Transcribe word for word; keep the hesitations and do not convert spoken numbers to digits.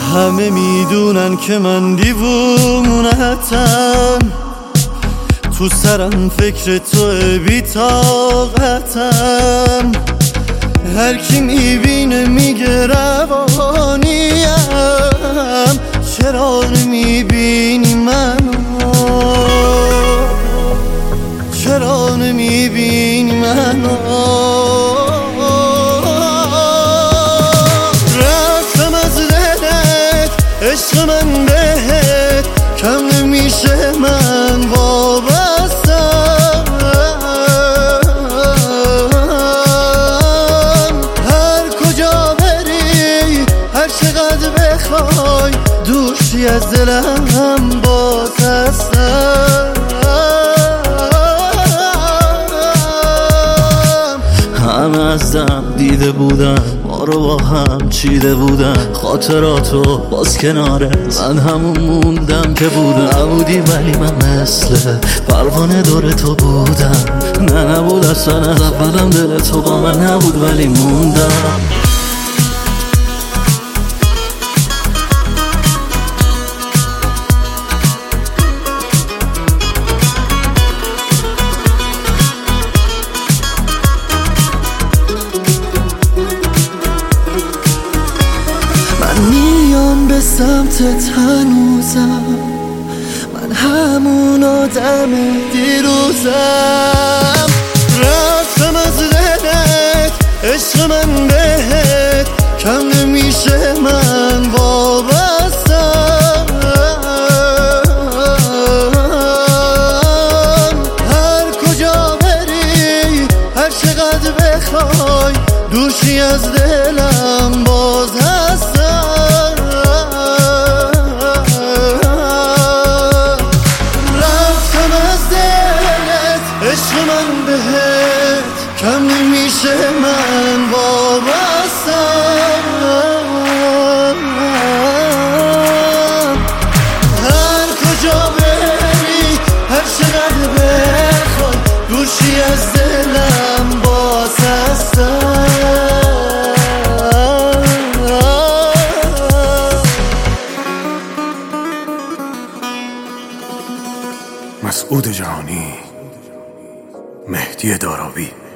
همه میدونن که من دیوونتم، تو سرم فکر تو بی طاقتم. هر کی میبینه میگه روانیم، چرا نمیبینی منو؟ چرا نمیبینی منو؟ رفتم از دلت عشق من بهت، کم نمیشه من وابستم. هر کجا بری هر چقدر بخوای، دوشی از دلم باز هستم. همه از دم دیده بودن، ما رو با هم چیده بودن، خاطراتو باز کناره من همون موندم که بودم. نبودی ولی من مثل پروانه دور تو بودم. نه نبود اصلا از اولم دل تو با من نبود ولی موندم. میام به سمتت هنوزم، من همون آدم دیروزم. رفتم از دلت عشق من بهت، کم نمیشه من وابستم. هر کجا بری هر چقدر بخوای، دوشی از دلم باز هستم. عشق من بهت، کم نمیشه من وابستم. هر کجا بری هر چقدر بخوای، دوشی از دلم باز هستم. مسعود جهانی، مهدی داراوی.